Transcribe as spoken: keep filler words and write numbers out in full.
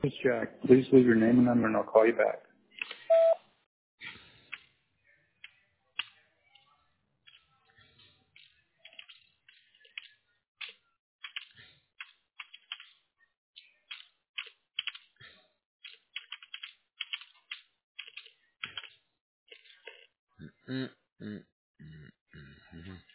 This is Jack. Please leave your name and number and I'll call you back. Mm, mm, mm, mm, mhm.